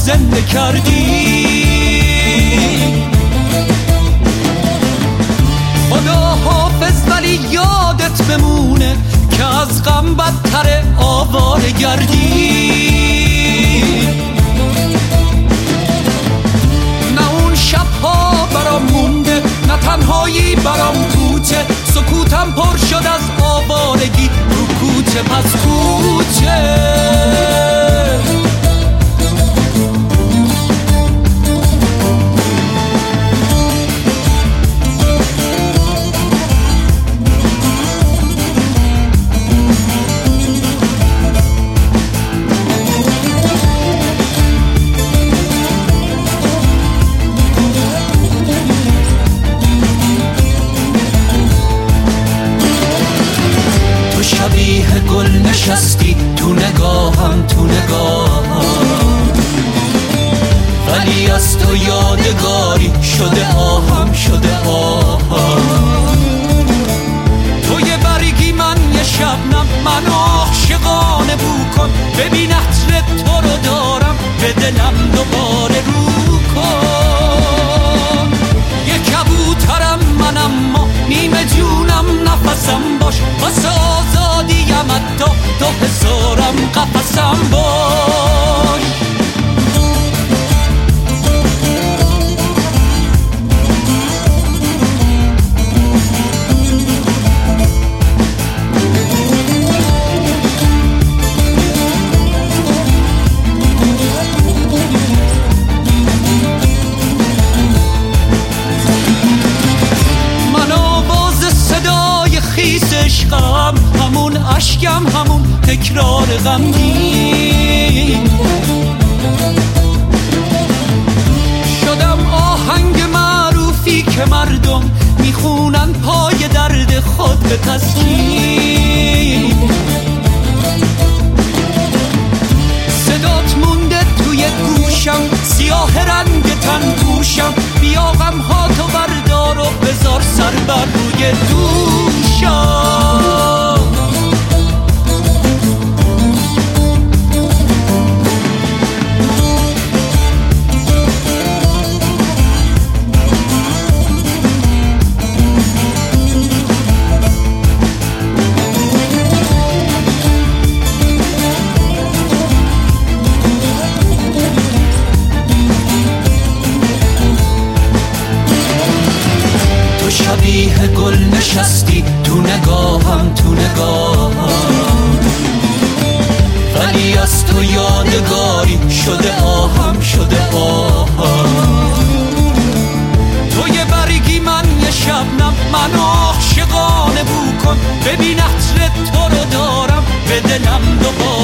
زنده کردی. خدا حافظ ولی یادت بمونه که از غم بدتر آواره گردی. نه اون شبها برام مونده، نه تنهایی برام کوچه، سکوتم پر شد از آوارگی رو کوچه پس کوچه. شبیه گل نشستی تو نگاهم، تو نگاهم، ولی از تو یادگاری شده آهم، شده آهم. تو یه برگی من یه شبنم، من عاشقانه بو کن، ببین عطر تو رو دارم به دلم دوباره رو کن. یه کبوترم من اما نیمه جونم نفسم باش، واسه آزادیم حتی تو هزارم قفسم باش. عشقم همون عشقم، همون تکرار غمگین، شدم آهنگ معروفی که مردم میخونن پای درد خود به تسکین. صدات مونده توی گوشم، سیاه رنگ تن پوشم، بیا غمها تو بردار و بذار سر بر روی دوشم. شبیه گل نشستی تو نگاهم، تو نگاهم، ولی از تو یادگاری شده آهم، شده آهم. تو یه برگی من یه شبنم، من عاشقانه بو کن، ببین عطر تو رو دارم به دلم دوباره